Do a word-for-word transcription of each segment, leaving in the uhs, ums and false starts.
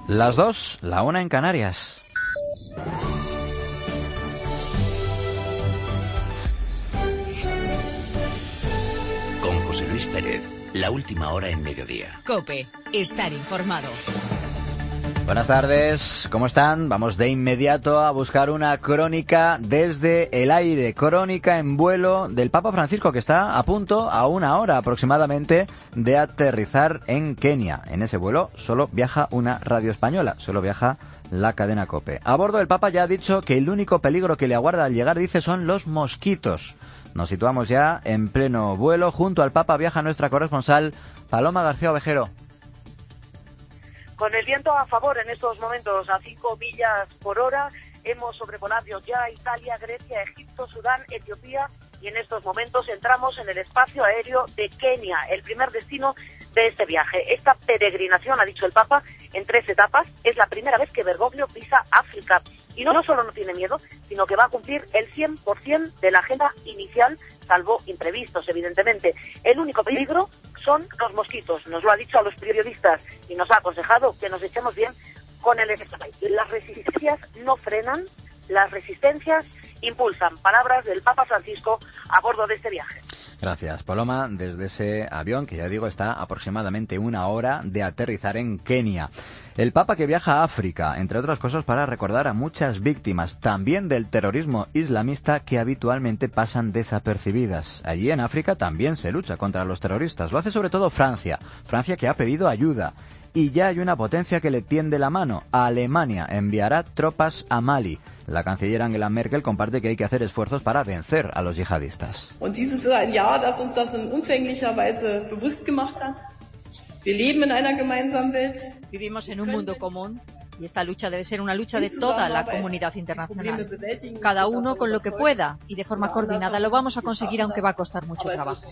Las dos, la una en Canarias. Con José Luis Pérez, la última hora en mediodía. COPE, estar informado. Buenas tardes, ¿cómo están? Vamos de inmediato a buscar una crónica desde el aire, crónica en vuelo del Papa Francisco, que está a punto, a una hora aproximadamente, de aterrizar en Kenia. En ese vuelo solo viaja una radio española, solo viaja la cadena COPE. A bordo, el Papa ya ha dicho que el único peligro que le aguarda al llegar, dice, son los mosquitos. Nos situamos ya en pleno vuelo. Junto al Papa viaja nuestra corresponsal Paloma García Ovejero. Con el viento a favor en estos momentos a cinco millas por hora, hemos sobrevolado ya Italia, Grecia, Egipto, Sudán, Etiopía y en estos momentos entramos en el espacio aéreo de Kenia, el primer destino de este viaje. Esta peregrinación, ha dicho el Papa, en tres etapas, es la primera vez que Bergoglio pisa África. Y no, no solo no tiene miedo, sino que va a cumplir el cien por ciento de la agenda inicial, salvo imprevistos, evidentemente. El único peligro son los mosquitos, nos lo ha dicho a los periodistas y nos ha aconsejado que nos echemos bien con el spray. Las resistencias no frenan, las resistencias impulsan. Palabras del Papa Francisco a bordo de este viaje. Gracias, Paloma, desde ese avión que, ya digo, está a aproximadamente una hora de aterrizar en Kenia. El Papa, que viaja a África, entre otras cosas, para recordar a muchas víctimas, también del terrorismo islamista, que habitualmente pasan desapercibidas. Allí en África también se lucha contra los terroristas. Lo hace sobre todo Francia. Francia, que ha pedido ayuda. Y ya hay una potencia que le tiende la mano. Alemania enviará tropas a Mali. La canciller Angela Merkel comparte que hay que hacer esfuerzos para vencer a los yihadistas. Und dieses ist ein Jahr, das uns das in umfänglicher Weise bewusst gemacht hat. Wir leben in einer gemeinsamen Welt. Vivimos en un mundo común y esta lucha debe ser una lucha de toda la comunidad internacional. Cada uno con lo que pueda y de forma coordinada lo vamos a conseguir, aunque va a costar mucho trabajo.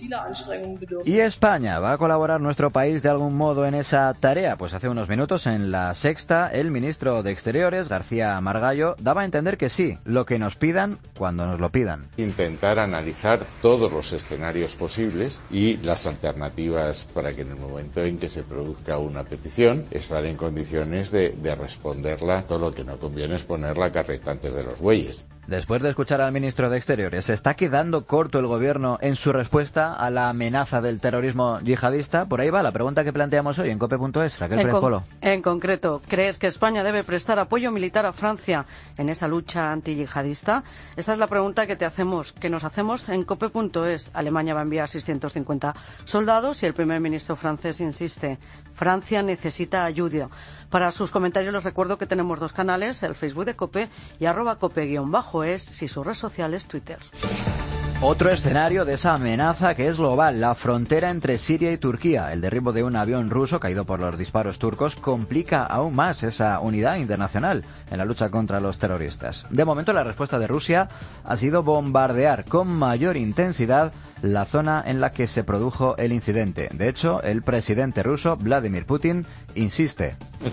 ¿Y España? ¿Va a colaborar nuestro país de algún modo en esa tarea? Pues hace unos minutos en La Sexta, el ministro de Exteriores, García Margallo, daba a entender que sí, lo que nos pidan cuando nos lo pidan. Intentar analizar todos los escenarios posibles y las alternativas para que en el momento en que se produzca una petición, estar en condiciones de, de responder. responderla, todo lo que no conviene es poner la carreta antes de los bueyes. Después de escuchar al ministro de Exteriores, ¿se está quedando corto el gobierno en su respuesta a la amenaza del terrorismo yihadista? Por ahí va la pregunta que planteamos hoy en cope punto es. Raquel Pérez Polo. En concreto, ¿crees que España debe prestar apoyo militar a Francia en esa lucha antiyihadista? Esta es la pregunta que te hacemos, que nos hacemos en cope punto es. Alemania va a enviar seiscientos cincuenta soldados y el primer ministro francés insiste, Francia necesita ayuda. Para sus comentarios les recuerdo que tenemos dos canales, el Facebook de COPE y arroba cope-es, si su red social es Twitter. Otro escenario de esa amenaza que es global, la frontera entre Siria y Turquía. El derribo de un avión ruso caído por los disparos turcos complica aún más esa unidad internacional en la lucha contra los terroristas. De momento, la respuesta de Rusia ha sido bombardear con mayor intensidad la zona en la que se produjo el incidente. De hecho, el presidente ruso, Vladimir Putin, insiste.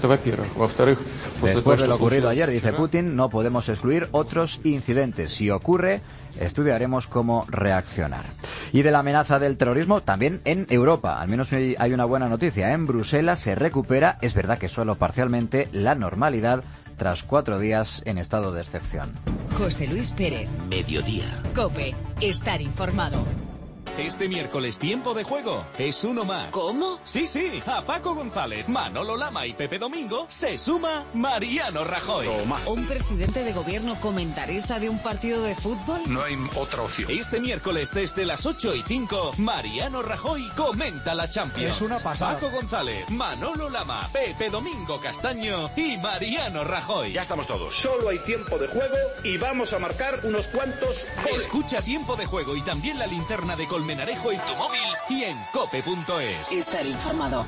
Después de lo ocurrido ayer, dice Putin, no podemos excluir otros incidentes. Si ocurre, estudiaremos cómo reaccionar. Y de la amenaza del terrorismo, también en Europa. Al menos hay una buena noticia. En Bruselas se recupera, es verdad que solo parcialmente, la normalidad tras cuatro días en estado de excepción. José Luis Pérez. Mediodía. COPE, estar informado. Este miércoles tiempo de juego es uno más. ¿Cómo? Sí, sí, a Paco González, Manolo Lama y Pepe Domingo se suma Mariano Rajoy. Toma. ¿Un presidente de gobierno comentarista de un partido de fútbol? No hay otra opción. Este miércoles desde las ocho y cinco, Mariano Rajoy comenta la Champions. Es una pasada. Paco González, Manolo Lama, Pepe Domingo Castaño y Mariano Rajoy. Ya estamos todos. Solo hay tiempo de juego y vamos a marcar unos cuantos goles. Escucha Tiempo de Juego y también la linterna de Colmenarejo en tu móvil y en cope punto es. Estar informado.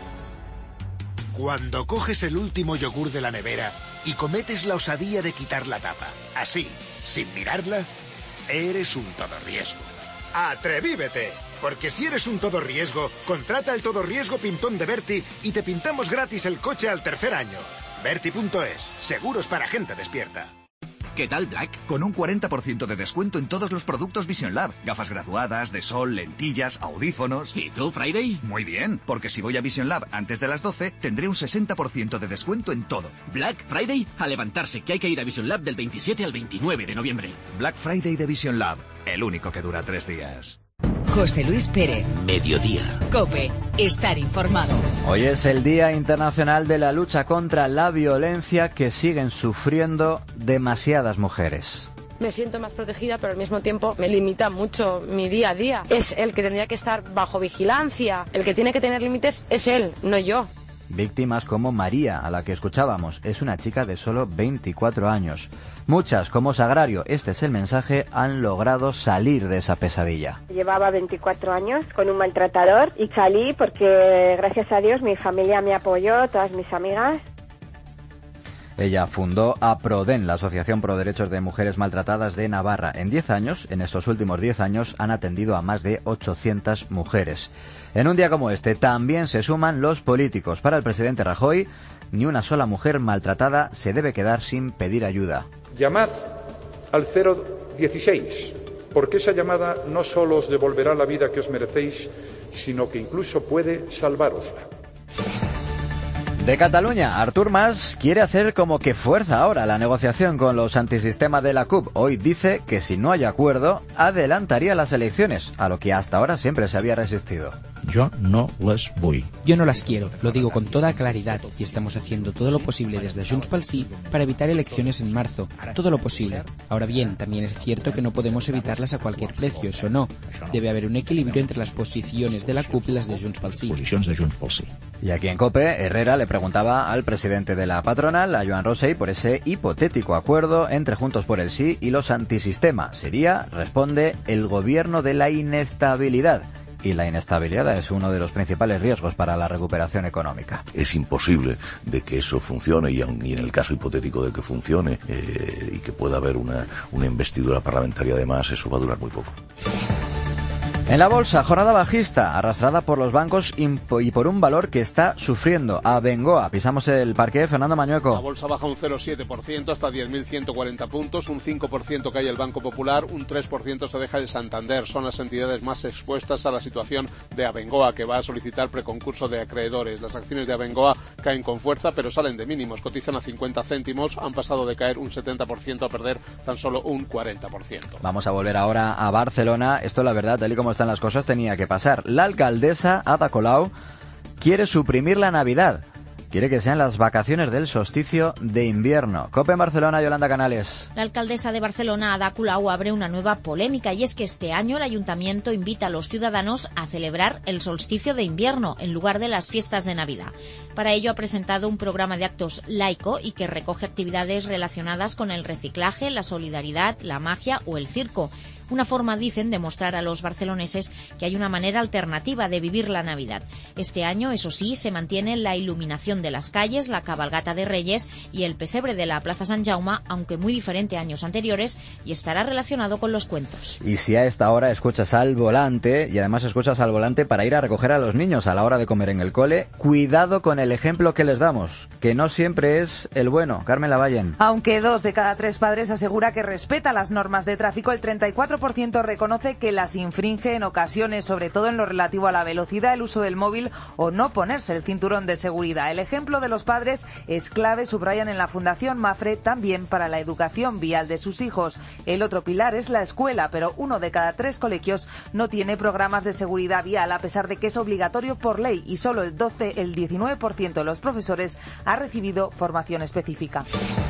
Cuando coges el último yogur de la nevera y cometes la osadía de quitar la tapa, así, sin mirarla, eres un todorriesgo. ¡Atrevívete! Porque si eres un todorriesgo, contrata el todorriesgo pintón de Berti y te pintamos gratis el coche al tercer año. Berti punto es, seguros para gente despierta. ¿Qué tal, Black? Con un cuarenta por ciento de descuento en todos los productos Vision Lab. Gafas graduadas, de sol, lentillas, audífonos. ¿Y tú, Friday? Muy bien, porque si voy a Vision Lab antes de las doce, tendré un sesenta por ciento de descuento en todo. Black Friday, a levantarse, que hay que ir a Vision Lab del veintisiete al veintinueve de noviembre. Black Friday de Vision Lab, el único que dura tres días. José Luis Pérez. Mediodía. COPE. Estar informado. Hoy es el Día Internacional de la Lucha contra la Violencia que siguen sufriendo demasiadas mujeres. Me siento más protegida, pero al mismo tiempo me limita mucho mi día a día. Es el que tendría que estar bajo vigilancia. El que tiene que tener límites es él, no yo. Víctimas como María, a la que escuchábamos, es una chica de solo veinticuatro años. Muchas, como Sagrario, este es el mensaje, han logrado salir de esa pesadilla. Llevaba veinticuatro años con un maltratador y salí porque, gracias a Dios, mi familia me apoyó, todas mis amigas. Ella fundó APRODEN, la Asociación Pro Derechos de Mujeres Maltratadas de Navarra. En diez años, en estos últimos diez años, han atendido a más de ochocientas mujeres. En un día como este también se suman los políticos. Para el presidente Rajoy, ni una sola mujer maltratada se debe quedar sin pedir ayuda. Llamad al cero dieciséis, porque esa llamada no solo os devolverá la vida que os merecéis, sino que incluso puede salvárosla. De Cataluña, Artur Mas quiere hacer como que fuerza ahora la negociación con los antisistemas de la C U P. Hoy dice que si no hay acuerdo, adelantaría las elecciones, a lo que hasta ahora siempre se había resistido. Yo no les voy. Yo no las quiero, lo digo con toda claridad, y estamos haciendo todo lo posible desde Junts pel Sí para evitar elecciones en marzo, todo lo posible. Ahora bien, también es cierto que no podemos evitarlas a cualquier precio, eso no. Debe haber un equilibrio entre las posiciones de la C U P y las de Junts pel Sí. Posiciones de Junts pel Sí. Y aquí en COPE, Herrera le preguntaba al presidente de la patronal, a Joan Rosell, por ese hipotético acuerdo entre Juntos por el Sí y los antisistema. Sería, responde, el gobierno de la inestabilidad. Y la inestabilidad es uno de los principales riesgos para la recuperación económica. Es imposible de que eso funcione y, aun, y en el caso hipotético de que funcione eh, y que pueda haber una, una investidura parlamentaria además, eso va a durar muy poco. En la bolsa, jornada bajista, arrastrada por los bancos y por un valor que está sufriendo. Abengoa, pisamos el parqué, Fernando Mañueco. La bolsa baja un cero coma siete por ciento hasta diez mil ciento cuarenta puntos, un cinco por ciento cae el Banco Popular, un tres por ciento se deja el Santander. Son las entidades más expuestas a la situación de Abengoa, que va a solicitar preconcurso de acreedores. Las acciones de Abengoa caen con fuerza, pero salen de mínimos, cotizan a cincuenta céntimos, han pasado de caer un setenta por ciento a perder tan solo un cuarenta por ciento. Vamos a volver ahora a Barcelona. Esto, la verdad, tal y como están las cosas, tenía que pasar. La alcaldesa Ada Colau quiere suprimir la Navidad. Quiere que sean las vacaciones del solsticio de invierno. COPE en Barcelona, Yolanda Canales. La alcaldesa de Barcelona, Ada Colau, abre una nueva polémica, y es que este año el ayuntamiento invita a los ciudadanos a celebrar el solsticio de invierno en lugar de las fiestas de Navidad. Para ello ha presentado un programa de actos laico y que recoge actividades relacionadas con el reciclaje, la solidaridad, la magia o el circo. Una forma, dicen, de mostrar a los barceloneses que hay una manera alternativa de vivir la Navidad. Este año, eso sí, se mantiene la iluminación de las calles, la cabalgata de Reyes y el pesebre de la Plaza Sant Jaume, aunque muy diferente a años anteriores, y estará relacionado con los cuentos. Y si a esta hora escuchas al volante, y además escuchas al volante para ir a recoger a los niños a la hora de comer en el cole, cuidado con el ejemplo que les damos, que no siempre es el bueno. Carmen Lavallen. Aunque dos de cada tres padres asegura que respeta las normas de tráfico, el treinta y cuatro por ciento reconoce que las infringe en ocasiones, sobre todo en lo relativo a la velocidad, el uso del móvil o no ponerse el cinturón de seguridad. El ejemplo de los padres es clave, subrayan en la Fundación Mafre, también para la educación vial de sus hijos. El otro pilar es la escuela, pero uno de cada tres colegios no tiene programas de seguridad vial, a pesar de que es obligatorio por ley, y solo el doce, el diecinueve por ciento de los profesores ha recibido formación específica.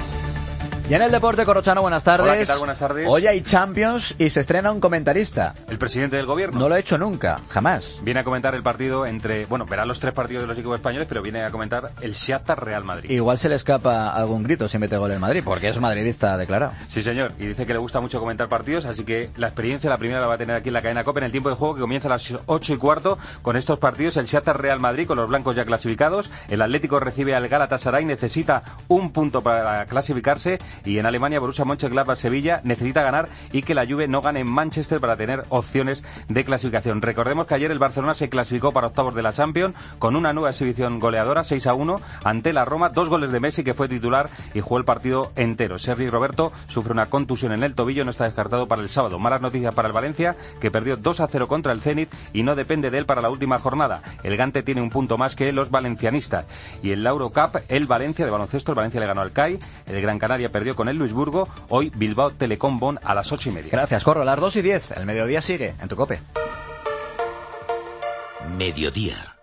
Y en el deporte, Corrochano, buenas tardes. Hola, ¿qué tal? Buenas tardes. Hoy hay Champions y se estrena un comentarista. El presidente del gobierno. No lo ha hecho nunca, jamás. Viene a comentar el partido entre... Bueno, verá los tres partidos de los equipos españoles, pero viene a comentar el Shakhtar Real Madrid. Igual se le escapa algún grito si mete gol en Madrid, porque es madridista declarado. Sí, señor. Y dice que le gusta mucho comentar partidos, así que la experiencia, la primera la va a tener aquí en la cadena COPE en el tiempo de juego, que comienza a las ocho y cuarto con estos partidos. El Shakhtar Real Madrid con los blancos ya clasificados. El Atlético recibe al Galatasaray, necesita un punto para clasificarse. Y en Alemania, Borussia Mönchengladbach-Sevilla necesita ganar y que la Juve no gane en Manchester para tener opciones de clasificación. Recordemos que ayer el Barcelona se clasificó para octavos de la Champions con una nueva exhibición goleadora, seis a uno, ante la Roma, dos goles de Messi, que fue titular y jugó el partido entero. Sergi Roberto sufre una contusión en el tobillo, no está descartado para el sábado. Malas noticias para el Valencia, que perdió dos a cero contra el Zenit y no depende de él para la última jornada. El Gante tiene un punto más que los valencianistas. Y en la Eurocup, el Valencia de baloncesto, el Valencia le ganó al C A I, el Gran Canaria perdió con el Luisburgo. Hoy Bilbao Telecom Bonn a las ocho y media. Gracias, Corro. A las dos y diez, el mediodía sigue en tu COPE. Mediodía.